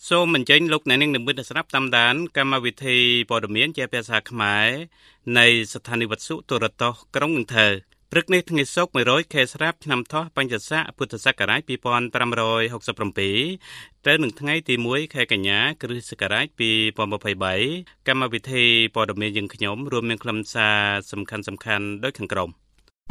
សូមអញ្ជើញលោកអ្នកនាងនិមិត្តស្ដាប់តាមដានកម្មវិធីព័ត៌មានជាភាសាខ្មែរនៃស្ថានីយ៍វិទ្យុទូរទស្សន៍ក្រុងនឹងថើព្រឹកនេះថ្ងៃសុក្រ100ខែស្រាប់ឆ្នាំថោះបញ្ញស័កពុទ្ធសករាជ2567ត្រូវនឹងថ្ងៃទី1ខែកញ្ញាគ្រិស្តសករាជ2023កម្មវិធីព័ត៌មានយើងខ្ញុំរួមមានខ្លឹមសារសំខាន់ៗដូចខាងក្រោម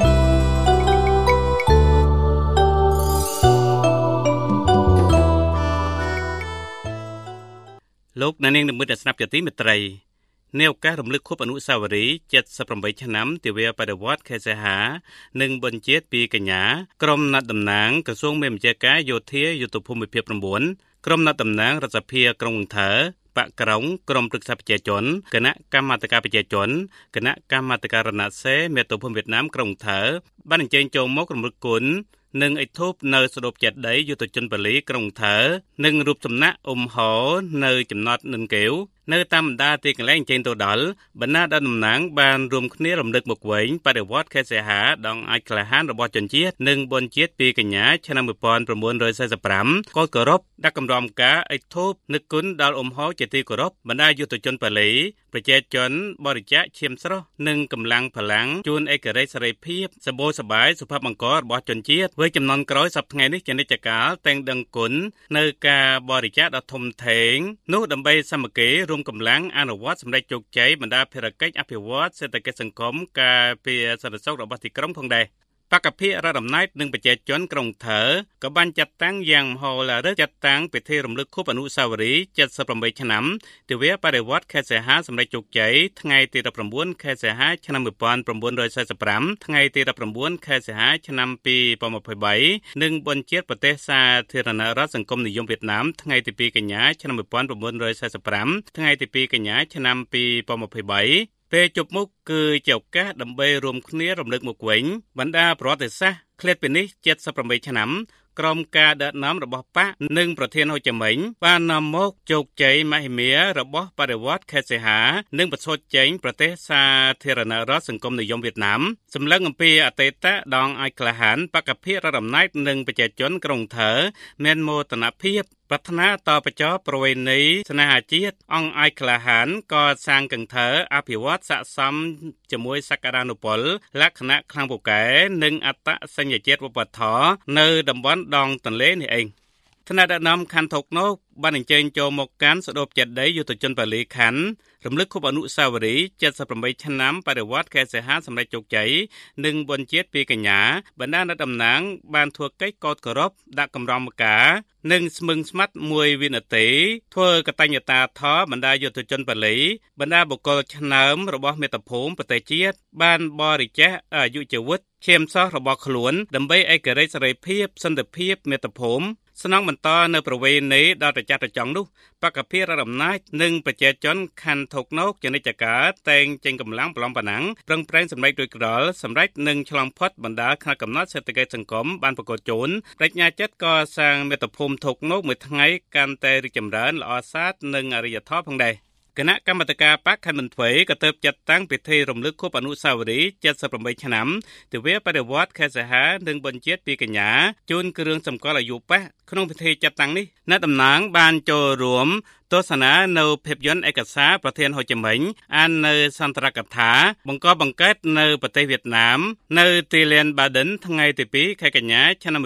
លោកអ្នកនាងនិមិត្តស្ដាប់ជាទីមេត្រីនៅឱកាសរំលឹកខួបអនុស្សាវរីយ៍78ឆ្នាំទិវាបដិវត្តន៍ខេត្តសីហានិងបុណ្យជាតិពីកញ្ញាក្រុមណាត់តំណាងក្រសួងមេបញ្ជាការយោធាយុទ្ធភូមិភាគ9ក្រុមណាត់តំណាងរដ្ឋសភាក្រុងអង្គរបកក្រុងក្រុមព្រឹក្សាប្រជាជនគណៈកម្មាធិការប្រជាជនគណៈកម្មាធិការរណសេមេតុភូមិវៀតណាមក្រុងអង្គរបានអញ្ជើញចូលមករំលឹកគុណនិងឥដ្ឋូបនៅស្តុបចេតិយយុទ្ធជនបាលីក្រុងអង្គរនិងរូបសំណាកហោនៅចំណតនិនកែវនៅតាមបណ្ដាទីកន្លែងចេញទៅដល់បណ្ដាតំណាងបានរួមគ្នារំលឹកមកវិញបដិវត្តន៍ខេត្តសីហាដងអាចក្លាហានរបស់ជនជាតិនិងបុណ្យជាតិពីកញ្ញាឆ្នាំ1945ក៏គោរពដាក់កម្រងការឥដ្ឋូបនឹកគុណដល់ហោជាទីគោរពបណ្ដាយុទ្ធជនបាលីប្រជាជនបរិច្ចាគឈាមស្រស់និងកម្លាំងផលាំងជូនឯករាជ្យសេរីភាពសម្បូរសប្បាយសុភមង្គលរបស់ជនជាតិវ័យចំនួនក្រោយសប្តាហ៍ថ្ងៃនេះជានិច្ចកាលតែងដឹងគុណនៅការបរិច្ចាគដ៏ធំធេងនោះដើម្បីសាមគ្គីរួមកម្លាំងអនុវត្តសម្ដេចជោគជ័យបណ្ដាភារកិច្ចអភិវឌ្ឍសេដ្ឋកិច្ចសង្គមការពារសន្តិសុខរបស់ទីក្រុងផងដែរបកភិរដ្ឋអំណាចនិងប្រជាជនក្រុងថើក៏បានចាត់តាំងយ៉ាងមហោឡារិកចាត់តាំងពិធីរំលឹកខួបអនុស្សាវរីយ៍78ឆ្នាំទិវាបដិវត្តន៍ខេត្តសីហាសម្ដេចជោគជ័យថ្ងៃទី19ខែសីហាឆ្នាំ1945ថ្ងៃទី19ខែសីហាឆ្នាំ2023និងបុណ្យជាតិប្រទេសសាធារណរដ្ឋសង្គមនិយមវៀតណាមថ្ងៃទី2កញ្ញាឆ្នាំ1945ថ្ងៃទី2កញ្ញាឆ្នាំ2023ពេលជប់មុខគឺជាឱកាសដើម្បីរួមគ្នារំលឹកមកវិញបណ្ដាប្រវត្តិសាស្ត្រឃ្លាតពីនេះ78ឆ្នាំក្រុមការដឹកនាំរបស់បកនិងប្រធានហូជីមិញបាននាំមកជោគជ័យមហិមារបស់បដិវត្តន៍ខេត្តសីហានិងបញ្ឈប់ចេញប្រទេសសាធារណរដ្ឋសង្គមនិយមវៀតណាមសម្លឹងអំពីអតីតដងអាចក្លាហានបកភិរដ្ឋអំណាចនិងប្រជាជនក្រុងថើមានមោទនភាពប្រាថ្នាតបចរប្រវេណីស្នេហាជាតិអង្គអាចក្លាហានកសាងកង្ថើអភិវឌ្ឍស័ក្តិសមជាមួយសក្តានុពលលក្ខណៈខ្លាំងពូកែនិងអត្តសញ្ញាណជាតិវប្បធម៌នៅតំបន់ដងទន្លេនេះឯងថ្នាក់ដឹកនាំខណ្ឌថុកណូបានអញ្ជើញចូលមកកាន់ស្តុបចេតិយយុទ្ធជនបាលីខណ្ឌរំលឹកខួបអនុស្សាវរីយ៍78ឆ្នាំបដិវត្តន៍ខេត្តសីហាសម្ដេចជោគជ័យនិងបុណ្យជាតិពីកញ្ញាបណ្ដាតំណាងបានធ្វើកិច្ចកោតគោរពដាក់កម្រងផ្កានិងស្មឹងស្មាត់មួយវិនាទីធ្វើកតញ្ញតាធម៌បណ្ដាយុទ្ធជនបាលីបណ្ដាបុគ្គលឆ្នើមរបស់មាតុភូមិប្រទេសជាតិបានបរិច្ចាគអាយុជីវិតឈាមសោះរបស់ខ្លួនដើម្បីឯករាជ្យសេរីភាពសន្តិភាពមាតុភូមិស្នងបន្តនៅប្រវេណីដល់ប្រចាស់ប្រចង់នោះបកភិរដ្ឋអំណាចនិងប្រជាជនខណ្ឌថុកណូកជានិច្ចកាលតែងចេញកម្លាំងប្រឡំប្រណាំងប្រឹងប្រែងសម្ដេចរួចក្រលសម្ដេចនឹងឆ្លងផុតបណ្ដាខណ្ឌកំណត់សេដ្ឋកិច្ចសង្គមបានប្រកបជូនប្រាជ្ញាចិត្តកសាងមាតុភូមិថុកណូកមួយថ្ងៃកាន់តែរីកចម្រើនល្អសាទនិងអរិយធម៌ផងដែរគណៈកម្មាធិការបកខណ្ឌបន្ថយក៏ទើបចាត់តាំងពិធីរំលឹកខួបអនុស្សាវរីយ៍78ឆ្នាំទិវាបដិវត្តន៍ខេត្តសីហានិងបុណ្យជាតិពីកញ្ញាជូនគ្រឿងសម្គាល់អាយុបកក្នុងពិធីចាត់តាំងនេះអ្នកតំណាងបានចូលរួមទស្សនានៅភាពយន្តឯកសារប្រធានហូជីមិញអាននៅសន្ទរកថាបង្កើតនៅប្រទេសវៀតណាមនៅទីលានបាដិនថ្ងៃទី2ខែកញ្ញាឆ្នាំ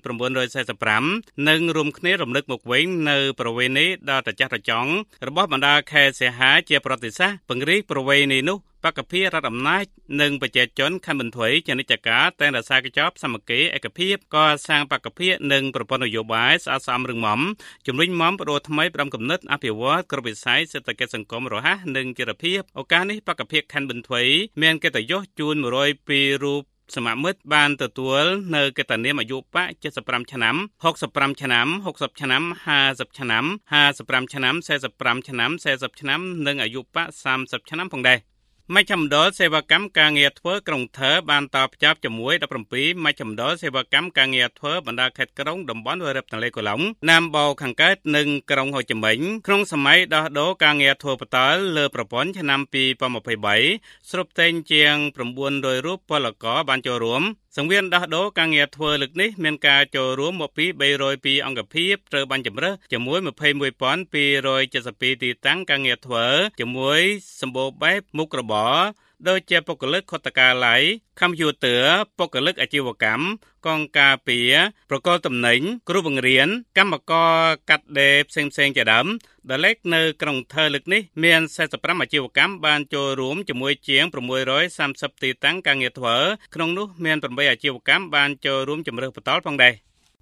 1945និងរួមគ្នារំលឹកមកវិញនៅប្រវេណីដ៏ត្រចះត្រចង់របស់បណ្ដាខេត្តសីហាជាប្រវត្តិសាស្ត្រពង្រីកប្រវេណីនោះបកភិរដ្ឋអំណាចនិងប្រជាជនខណ្ឌបន្ថយជានិច្ចកាលតែរក្សាកញ្ចប់សាមគ្គីឯកភាពកសាងបកភិនិងប្រព័ន្ធនយោបាយស្អាតស្អំរឹងមាំជំរុញមាំបដូរថ្មី5គំនិតអភិវឌ្ឍគ្រប់វិស័យសេដ្ឋកិច្ចសង្គមរហ័សនិងចីរភាពឱកាសនេះបកភិខណ្ឌបន្ថយមានកិត្តិយសជូន102រូបសមមិត្តបានទទួលនៅកិត្តិនាមអាយុបក75ឆ្នាំ65ឆ្នាំ60ឆ្នាំ50ឆ្នាំ55ឆ្នាំ45ឆ្នាំ40ឆ្នាំនិងអាយុបក30ឆ្នាំផងដែរមជ្ឈមណ្ឌលសេវាកម្មការងារធ្វើក្រុងថើបានតបភ្ជាប់ជាមួយ17មជ្ឈមណ្ឌលសេវាកម្មការងារធ្វើបណ្ដាខេត្តក្រុងតំបន់វាយរដ្ឋទន្លេកោឡុងណាមបោខាងកើតនិងក្រុងហូជីមិញក្នុងសម័យដោះដូរការងារធ្វើបន្តលើប្រព័ន្ធឆ្នាំ2023ស្រុបតែងជាង900រូបពលករបានចូលរួមសង្វៀនដោះដូរការងារធ្វើលើកនេះមានការចូលរួមមកពី302អង្គភាពត្រូវបានជំរើសជាមួយ21272ទីតាំងការងារធ្វើជាមួយសម្បូរបែបមុខរបរដូចជាបុគ្គលិកខុទ្ទកាល័យ ខំព្យូទ័រ បុគ្គលិកអាជីវកម្មកងការពារប្រកល់ទំនិញគ្រូបង្រៀនកម្មករកាត់ដេរផ្សេងៗជាដើមដែលលេខនៅក្រុងថើលើកនេះមាន45អាជីវកម្មបានចូលរួមជាមួយជាង630ទីតាំងការងារធ្វើក្នុងនោះមាន8អាជីវកម្មបានចូលរួមជំរើសបន្តផងដែរ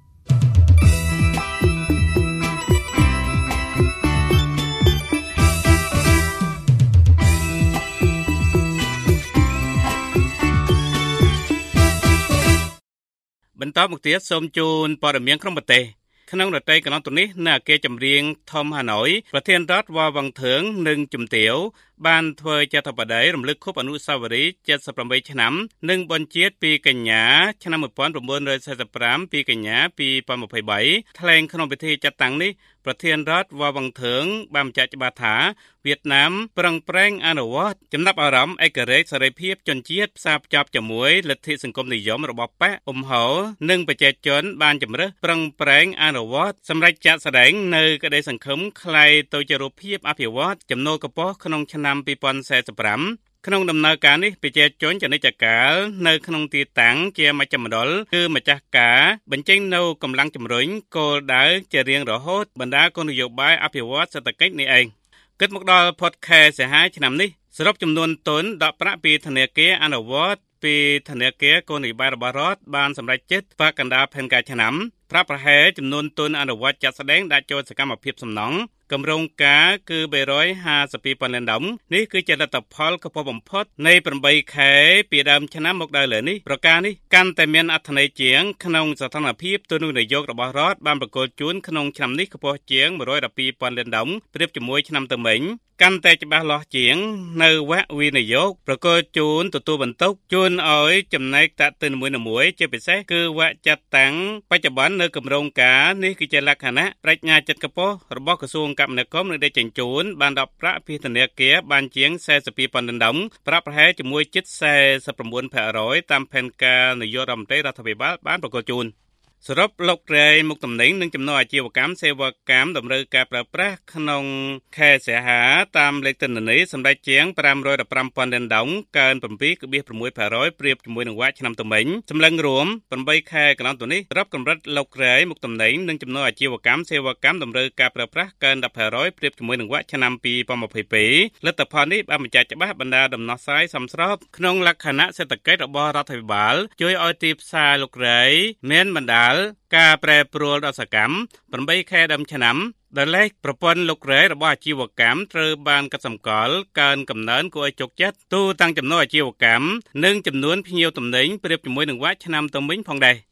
បន្តមកទៀតសូមជូនព័ត៌មានក្នុងប្រទេសក្នុងរដូវកាលនេះនៅអគារចម្រៀងធំហាណូយប្រធានរដ្ឋវ៉ាវ៉ាង់ធឿងនិងជំទាវបានធ្វើចែកបដីរំលឹកខួបអនុស្សាវរីយ៍78ឆ្នាំនិងបញ្ជាតិពីកញ្ញាឆ្នាំ1945ពីកញ្ញា2023ថ្លែងក្នុងពិធីចាត់តាំងនេះប្រធានរដ្ឋវ៉ាវ៉ាង់ធឿងបានបញ្ជាក់ច្បាស់ថាវៀតណាមប្រឹងប្រែងអនុវត្តចំណាប់អារម្មណ៍ឯករាជ្យសេរីភាពជនជាតិផ្សារភ្ជាប់ជាមួយលទ្ធិសង្គមនិយមរបស់ប៉ាអ៊ុំហូនិងប្រជាជនបានជំរើសប្រឹងប្រែងអនុវត្តសម្រាប់ចាត់ស្ដែងនៅក្តីសង្ឃឹមคล้ายទៅជារូបភាពអភិវឌ្ឍចំណូលកម្ពស់ក្នុងឆ្នាំ2045ក្នុងដំណើរការនេះប្រជាជនចនិច្ចកាលនៅក្នុងទីតាំងជាមជ្ឈមណ្ឌលគឺម្ចាស់ការបញ្ចេញនៅកម្លាំងជំរុញគោលដៅជារៀងរហូតបណ្ដាគោលនយោបាយអភិវឌ្ឍសេដ្ឋកិច្ចនេះឯងគិតមកដល់ផុតខែសីហាឆ្នាំនេះសរុបចំនួនទុនដកប្រាក់ពីធនាគារអនុវត្តពីធនាគារគោលនយោបាយរបស់រដ្ឋបានសម្រេចចិត្តផ្អាកកណ្ដាលផែនការឆ្នាំប្រាក់ប្រហែលចំនួនទុនអនុវត្តចាត់ស្ដែងដាក់ចូលសកម្មភាពសំណង់គម្រោងការគឺ352,000 លានដុល្លារនេះគឺជាលទ្ធផលខ្ពស់បំផុតនៃ8ខែពីដើមឆ្នាំមកដល់ឥឡូវនេះប្រការនេះកាន់តែមានអត្ថន័យជាងក្នុងស្ថានភាពទូនវិនិយោគរបស់រដ្ឋបានប្រកល់ជូនក្នុងឆ្នាំនេះខ្ពស់ជាង112,000 លានដុល្លារប្រៀបជាមួយឆ្នាំទៅមិញកាន់តែច្បាស់លាស់ជាងនៅវគ្គវិនិយោគប្រកល់ជូនទទួលបន្ទុកជូនឲ្យចំណែកតាក់ទិនមួយជាពិសេសគឺវគ្គចាត់តាំងបច្ចុប្បន្ននៅគម្រោងការនេះគឺជាលក្ខណៈប្រាជ្ញាចិត្តខ្ពស់របស់ក្រសួងគមនាគមន៍និងដឹកជញ្ជូនបានដកប្រាក់ពីធនាគារបានជាង42,000 លានដុល្លារប្រាក់ប្រហែលជាមួយជិត 49% តាមផែនការនយោបាយរដ្ឋមន្ត្រីរដ្ឋាភិបាលបានប្រកល់ជូនសរុបលោករាយមុខទំនិញនិងចំណូលអាជីវកម្មសេវាកម្មតម្រូវការប្រើប្រាស់ក្នុងខែសីហាតាមលេខទិន្នន័យសម្រាប់ជាង515,000 លានដុល្លារកើន 7.6% ប្រៀបជាមួយនឹងវគ្គឆ្នាំទៅមិញសម្លឹងរួម8ខែកន្លងទៅនេះរាប់កម្រិតលោករាយមុខទំនិញនិងចំណូលអាជីវកម្មសេវាកម្មតម្រូវការប្រើប្រាស់កើន 10% ប្រៀបជាមួយនឹងវគ្គឆ្នាំ2022លទ្ធផលនេះបានបញ្ជាក់ច្បាស់បណ្ដាដំណោះស្រាយសមស្របក្នុងលក្ខណៈសេដ្ឋកិច្ចរបស់រដ្ឋាភិបាលជួយឲ្យទីផ្សារលោករាយមានបណ្ដាការប្រែប្រួលដ៏សកម្ម8ខែដើមឆ្នាំដែលលេខប្រព័ន្ធលោករ៉េរបស់អាជីវកម្មត្រូវបានកត់សម្គាល់កើនកំណើនគួរឲ្យជោគចិត្តទូទាំងចំណូលអាជីវកម្មនិងចំនួនភ្ញៀវទំនិញប្រៀបជាមួយនឹងវគ្គឆ្នាំទៅមិញផងដែរ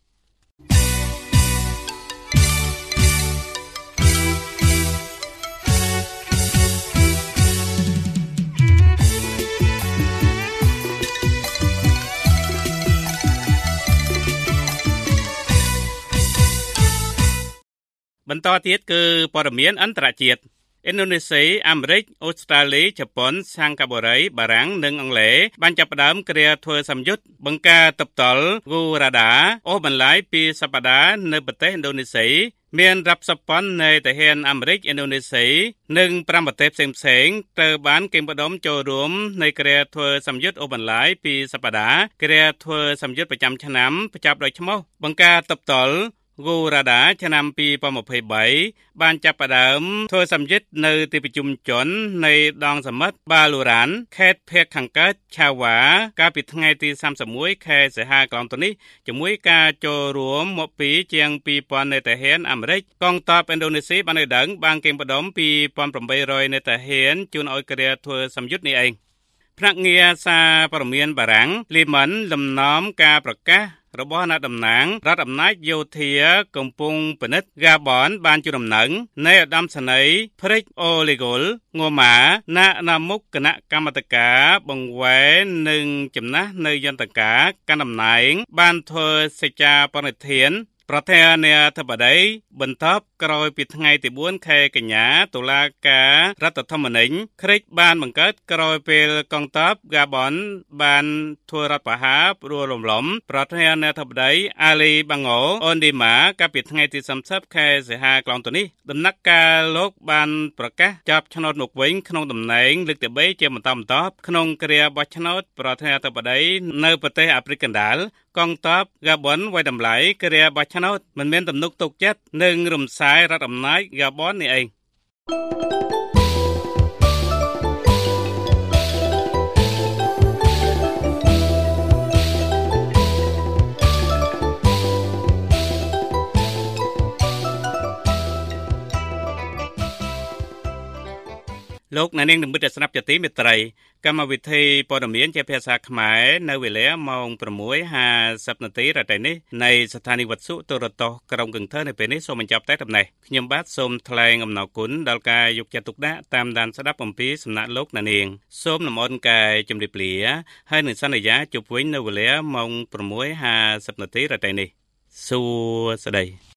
បន្តទៀតគឺព័ត៌មានអន្តរជាតិឥណ្ឌូនេស៊ីអាមេរិកអូស្ត្រាលីជប៉ុនសិង្ហបុរីបារាំងនិងអង់គ្លេសបានចាប់ផ្ដើមគ្រាធ្វើសម្យុទ្ធបង្ការទប់ទល់ហ្គូរ៉ាដាអូសបន្លាយពីសប្តាហ៍នៅប្រទេសឥណ្ឌូនេស៊ីមានរាប់សិបពាន់នៃទាហានអាមេរិកឥណ្ឌូនេស៊ីនិង5ប្រទេសផ្សេងៗត្រូវបានកេងបដុំចូលរួមនៃគ្រាធ្វើសម្យុទ្ធអូសបន្លាយពីសប្តាហ៍គ្រាធ្វើសម្យុទ្ធប្រចាំឆ្នាំប្រចាំដោយឈ្មោះបង្ការទប់ទល់ហ្គូរ៉ាដាឆ្នាំ2023បានចាប់ផ្ដើមធ្វើសម្យុទ្ធនៅទីប្រជុំជននៃដងសមុទ្របាឡូរ៉ានខេត្តភាគខាងកើតឆាវ៉ាកាលពីថ្ងៃទី31ខែសីហាកន្លងទៅនេះជាមួយការចូលរួមមកពីជាង 2,000 នៃទាហានអាមេរិកកងទ័ពឥណ្ឌូនេស៊ីបានឲ្យដឹងបានកេងបដុំ 2,800 នៃទាហានជូនឲ្យគ្រាធ្វើសម្យុទ្ធនេះឯងភ្នាក់ងារសារព័ត៌មានបារាំងលីម៉ាន់លំនាំការប្រកាសរបស់អ្នកតំណាងរដ្ឋអំណាចយោធាកំពុងពិនិត្យហ្គាបនបានជួនដំណឹងនៃឧត្តមសេនីយ៍ព្រិចអូលីហ្គលងូម៉ាណាមុខគណៈកម្មាធិការបង្វែរនិងចំណាស់នៅយន្តការកាន់តំណែងបានធ្វើសេចក្ដីបណិធានប្រធានាធិបតីបន្ទាប់ក្រោយពីថ្ងៃទី4ខែកញ្ញាតុលាការរដ្ឋធម្មនុញ្ញក្រិចបានបង្កើតក្រោយពេលកងទ័ពហ្គាបនបានធ្វើរដ្ឋប្រហារព្រោះរំលំប្រធានាធិបតីអាលីបាង៉ូអូនឌីម៉ាកាលពីថ្ងៃទី30ខែសីហាកន្លងទៅនេះដំណាក់កាលលោកបានប្រកាសចាប់ឆ្នោតមកវិញក្នុងតំណែងលើកទី3ជាបន្តបន្ទាប់ក្នុងគ្រាបោះឆ្នោតប្រធានាធិបតីនៅប្រទេសអាហ្វ្រិកកណ្ដាលកងទ័ពហ្គាបនវាយតម្លៃគ្រាបោះឆ្នោតមិនមានទំនុកទុកចិត្តនឹងរំសាយរដ្ឋអំណាចហ្គាបននេះឯងលោកអ្នកនាងនឹងមិត្តស្នាប់ជាទីមេត្រីកម្មវិធីព័ត៌មានជាភាសាខ្មែរនៅវេលាម៉ោង 6:50 នាទីរាត្រីនេះនៃស្ថានីយ៍វិទ្យុទូរទស្សន៍ក្រុងកឹងថើនៅពេលនេះសូមបញ្ចប់តែប៉ុណ្ណេះខ្ញុំបាទសូមថ្លែងអំណរគុណដល់ការយកចិត្តទុកដាក់តាមដានស្ដាប់អំពីសំណាក់លោកអ្នកនាងសូមលំអរកាយជម្រាបលាហើយនឹងសន្យាជួបវិញនៅវេលាម៉ោង 6:50 នាទីរាត្រីនេះសួស្តី